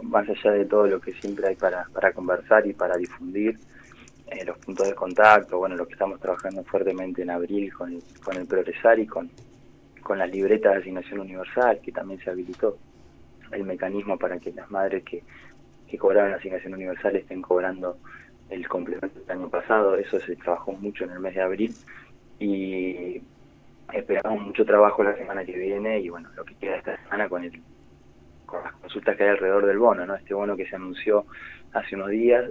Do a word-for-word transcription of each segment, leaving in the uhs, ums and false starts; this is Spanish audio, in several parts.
más allá de todo lo que siempre hay para, para conversar y para difundir, eh, los puntos de contacto, bueno, lo que estamos trabajando fuertemente en abril con el, con el Progresar y con, con las libretas de asignación universal, que también se habilitó el mecanismo para que las madres que, que cobraron la asignación universal estén cobrando el complemento del año pasado. Eso se trabajó mucho en el mes de abril y esperamos mucho trabajo la semana que viene y bueno, lo que queda esta semana con el con las consultas que hay alrededor del bono, ¿no? Este bono que se anunció hace unos días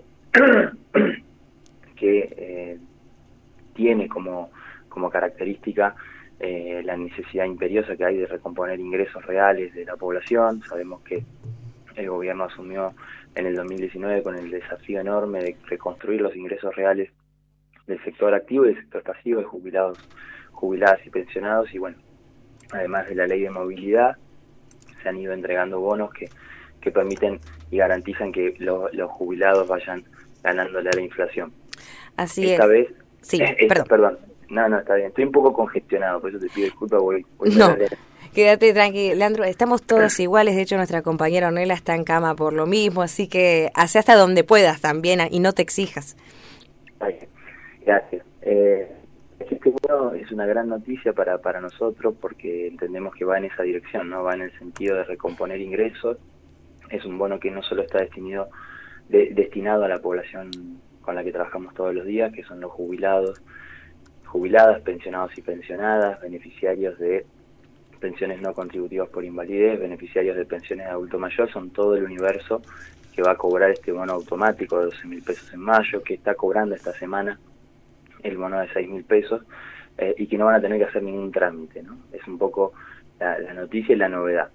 que eh, tiene como, como característica eh, la necesidad imperiosa que hay de recomponer ingresos reales de la población. Sabemos que el gobierno asumió en el dos mil diecinueve con el desafío enorme de reconstruir los ingresos reales del sector activo y del sector pasivo de jubilados, jubiladas y pensionados, y bueno, además de la ley de movilidad, se han ido entregando bonos que, que permiten y garantizan que lo, los jubilados vayan ganándole a la inflación. Así esta es. vez, Sí, eh, esta, perdón. perdón, no, no, está bien, estoy un poco congestionado, por eso te pido disculpas, voy, voy No, a leer. quédate tranquilo, Leandro, estamos todos iguales, de hecho nuestra compañera Ornella está en cama por lo mismo, así que hace hasta donde puedas también y no te exijas. Ay, gracias. Eh, este bono es una gran noticia para, para nosotros porque entendemos que va en esa dirección, ¿no? Va en el sentido de recomponer ingresos. Es un bono que no solo está destinado, de, destinado a la población con la que trabajamos todos los días, que son los jubilados, jubiladas, pensionados y pensionadas, beneficiarios de pensiones no contributivas por invalidez, beneficiarios de pensiones de adulto mayor, son todo el universo que va a cobrar este bono automático de doce mil pesos en mayo, que está cobrando esta semana el bono de seis mil pesos, eh, y que no van a tener que hacer ningún trámite, ¿no? Es un poco la, la noticia y la novedad.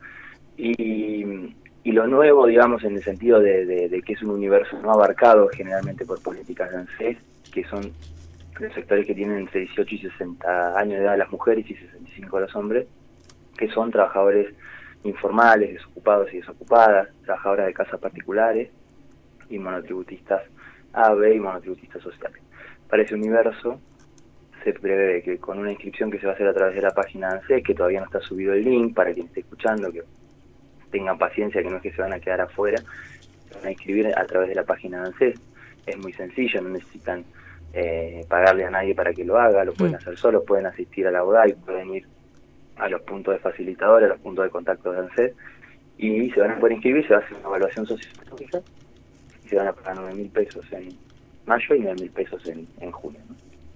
Y, y lo nuevo, digamos, en el sentido de, de, de que es un universo no abarcado generalmente por políticas de ANSES, que son los sectores que tienen entre dieciocho y sesenta años de edad las mujeres y sesenta y cinco los hombres, que son trabajadores informales, desocupados y desocupadas, trabajadoras de casas particulares y monotributistas A, B y monotributistas sociales. Para ese universo se prevé que con una inscripción que se va a hacer a través de la página de ANSES, que todavía no está subido el link, para quien esté escuchando, que tengan paciencia, que no es que se van a quedar afuera, se van a inscribir a través de la página de ANSES. Es muy sencillo, no necesitan eh, pagarle a nadie para que lo haga, lo pueden hacer solos, pueden asistir a la U D A I, pueden ir a los puntos de facilitadores, a los puntos de contacto de ANSES, y se van a poder inscribir, se va a hacer una evaluación socioeconómica, y se van a pagar nueve mil pesos en mayo y nueve mil pesos en, en junio, ¿no?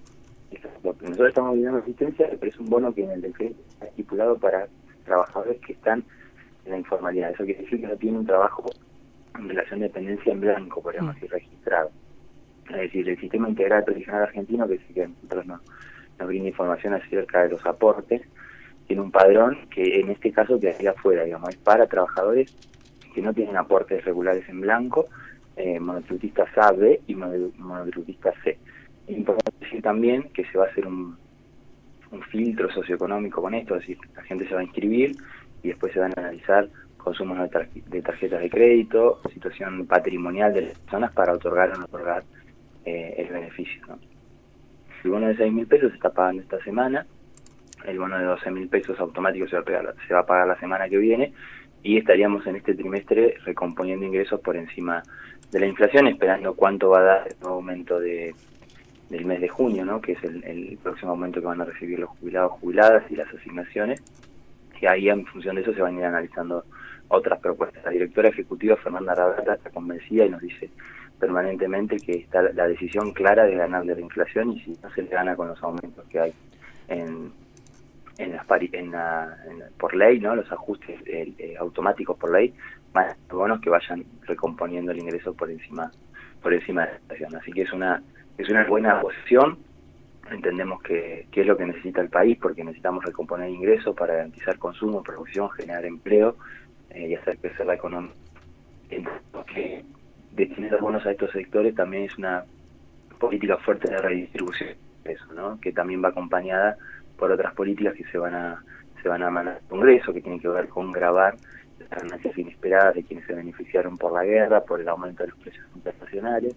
Nosotros estamos viviendo asistencia, pero es un bono que en el decreto está estipulado para trabajadores que están en la informalidad. Eso quiere decir que no tienen un trabajo en relación de dependencia en blanco, podríamos decir, registrado. Es decir, el sistema integral previsional argentino, que sí que nosotros nos, nos brinda información acerca de los aportes, tiene un padrón que en este caso quedaría afuera, digamos, es para trabajadores que no tienen aportes regulares en blanco, eh, monotributistas A, B y monotributistas C. Es importante decir también que se va a hacer un, un filtro socioeconómico con esto, es decir, la gente se va a inscribir y después se van a analizar consumos de, tar de tarjetas de crédito, situación patrimonial de las personas para otorgar o no otorgar eh, el beneficio, ¿no? El bono de seis mil pesos se está pagando esta semana, el bono de doce mil pesos automático se va, a pegar, se va a pagar la semana que viene, y estaríamos en este trimestre recomponiendo ingresos por encima de la inflación, esperando cuánto va a dar el nuevo aumento de del mes de junio, ¿no? Que es el, el próximo aumento que van a recibir los jubilados, jubiladas y las asignaciones, y ahí en función de eso se van a ir analizando otras propuestas. La directora ejecutiva Fernanda Rabata está convencida y nos dice permanentemente que está la decisión clara de ganarle a la inflación, y si no se le gana con los aumentos que hay en en las pari en la, en la, por ley, ¿no? Los ajustes eh, eh, automáticos por ley, más bonos que vayan recomponiendo el ingreso por encima por encima de la inflación. Así que es una es una buena posición. Entendemos que, que es lo que necesita el país, porque necesitamos recomponer ingresos para garantizar consumo, producción, generar empleo eh, y hacer crecer la economía. Entendemos que destinar bonos a estos sectores también es una política fuerte de redistribución de eso, ¿no? Que también va acompañada por otras políticas que se van a se van a mandar al Congreso, que tienen que ver con gravar las ganancias inesperadas de quienes se beneficiaron por la guerra, por el aumento de los precios internacionales,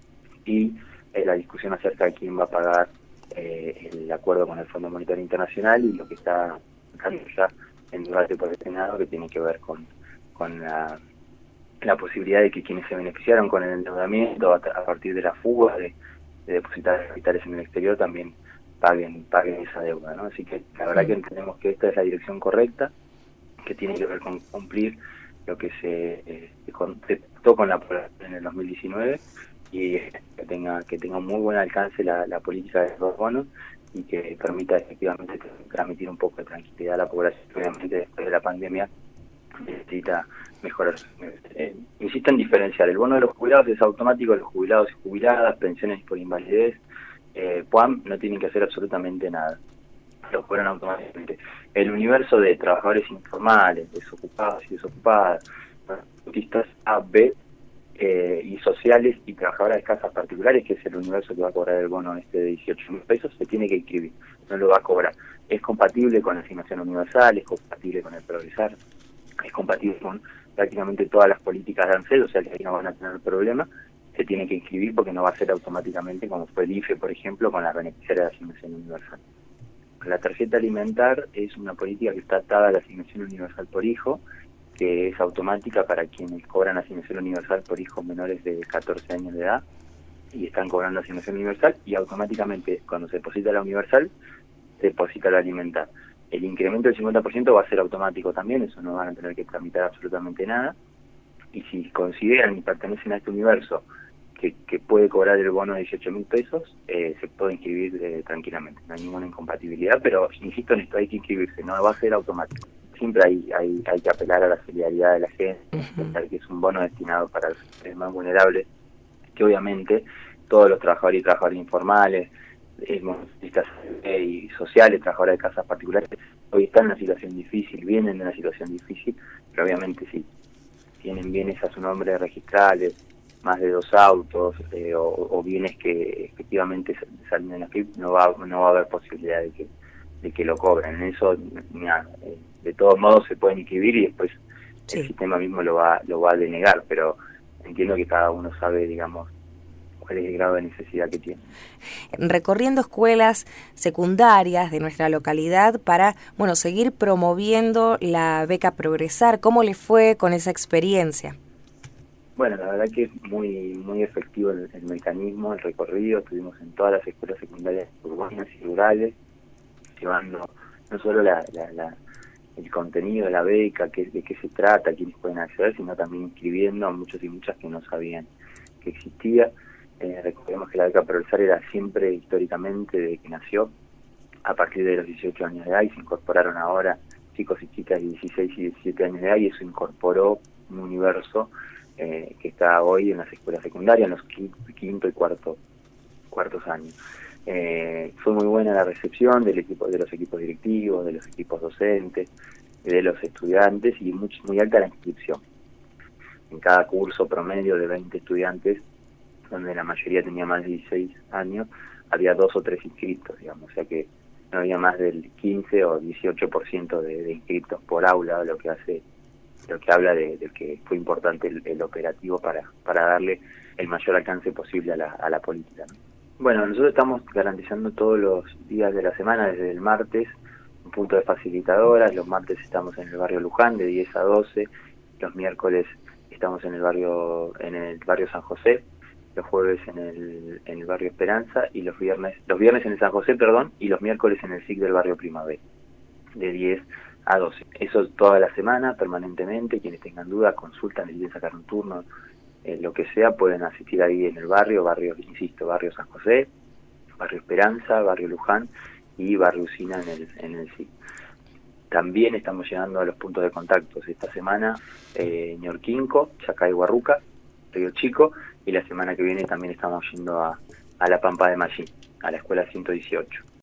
y eh, la discusión acerca de quién va a pagar eh, el acuerdo con el Fondo Monetario Internacional, y lo que está ya en debate por el Senado, que tiene que ver con con la la posibilidad de que quienes se beneficiaron con el endeudamiento a, a partir de la fuga de, de depositar capitales en el exterior también paguen paguen esa deuda, ¿no? Así que la verdad que entendemos que esta es la dirección correcta, que tiene que ver con cumplir lo que se, eh, se contactó con la población en el dos mil diecinueve y que tenga que tenga un muy buen alcance la, la política de los bonos y que permita efectivamente transmitir un poco de tranquilidad a la población, que obviamente después de la pandemia necesita mejorar. Eh, insisto en diferenciar, el bono de los jubilados es automático, los jubilados y jubiladas, pensiones por invalidez, eh, P U A M no tienen que hacer absolutamente nada, lo cobran automáticamente. El universo de trabajadores informales, desocupados y desocupadas, autistas A, B eh, y sociales y trabajadoras de casas particulares, que es el universo que va a cobrar el bono este de dieciocho mil pesos, se tiene que inscribir, no lo va a cobrar. Es compatible con la asignación universal, es compatible con el progresar, es compatible con prácticamente todas las políticas de ANSES, o sea que ahí no van a tener problema, se tiene que inscribir porque no va a ser automáticamente como fue el I F E, por ejemplo, con la beneficiaria de la asignación universal. La tarjeta alimentar es una política que está atada a la asignación universal por hijo, que es automática para quienes cobran asignación universal por hijos menores de catorce años de edad y están cobrando asignación universal, y automáticamente cuando se deposita la universal, se deposita la alimentar. El incremento del cincuenta por ciento va a ser automático también, eso no van a tener que tramitar absolutamente nada, y si consideran y pertenecen a este universo que, que puede cobrar el bono de dieciocho mil pesos, eh, se puede inscribir eh, tranquilamente, no hay ninguna incompatibilidad, pero insisto en esto, hay que inscribirse, no va a ser automático. Siempre hay, hay, hay que apelar a la solidaridad de la gente, uh-huh. que es un bono destinado para los sectores más vulnerables, que obviamente todos los trabajadores y trabajadoras informales, monotributistas y sociales, trabajadoras de casas particulares, hoy están en una situación difícil, vienen de una situación difícil, pero obviamente si tienen bienes a su nombre registrables, más de dos autos, eh, o, o bienes que efectivamente salen en la F I P, no va, no va a haber posibilidad de que de que lo cobren. En eso, mira, eh, de todos modos se pueden inscribir y después sí. El sistema mismo lo va lo va a denegar, pero entiendo que cada uno sabe, digamos, cuál es el grado de necesidad que tiene. Recorriendo escuelas secundarias de nuestra localidad para, bueno, seguir promoviendo la beca Progresar, ¿cómo le fue con esa experiencia? Bueno, la verdad que es muy muy efectivo el, el mecanismo, el recorrido. Estuvimos en todas las escuelas secundarias urbanas y rurales, llevando no solo la, la, la, el contenido de la beca, que, de qué se trata, quiénes pueden acceder, sino también inscribiendo a muchos y muchas que no sabían que existía. Eh, recordemos que la beca Progresar era siempre, históricamente, desde que nació, a partir de los dieciocho años de edad, y se incorporaron ahora chicos y chicas de dieciséis y diecisiete años de edad, y eso incorporó un universo eh, que está hoy en las escuelas secundarias, en los quinto y cuarto cuartos años. Eh, fue muy buena la recepción del equipo, de los equipos directivos, de los equipos docentes, de los estudiantes, y muy, muy alta la inscripción. En cada curso promedio de veinte estudiantes, donde la mayoría tenía más de dieciséis años, había dos o tres inscritos, digamos, o sea que no había más del quince o dieciocho por ciento de, de inscritos por aula, lo que hace, lo que habla de, de que fue importante el, el operativo para para darle el mayor alcance posible a la, a la política, ¿no? Bueno, nosotros estamos garantizando todos los días de la semana, desde el martes, un punto de facilitadoras. Los martes estamos en el barrio Luján de diez a doce, los miércoles estamos en el barrio en el barrio San José, los jueves en el en el barrio Esperanza, y los viernes los viernes en el San José, perdón, y los miércoles en el S I C del barrio Primavera, de diez a doce. Eso toda la semana, permanentemente. Quienes tengan dudas, consultan, les quieren sacar un turno, eh, lo que sea, pueden asistir ahí en el barrio, barrio, insisto, barrio San José, barrio Esperanza, barrio Luján y barrio Usina en el, en el S I C. También estamos llegando a los puntos de contactos esta semana, eh, Ñorquinco, Chacay, Huarruca, Río Chico, y la semana que viene también estamos yendo a, a La Pampa de Mallín, a la escuela ciento dieciocho.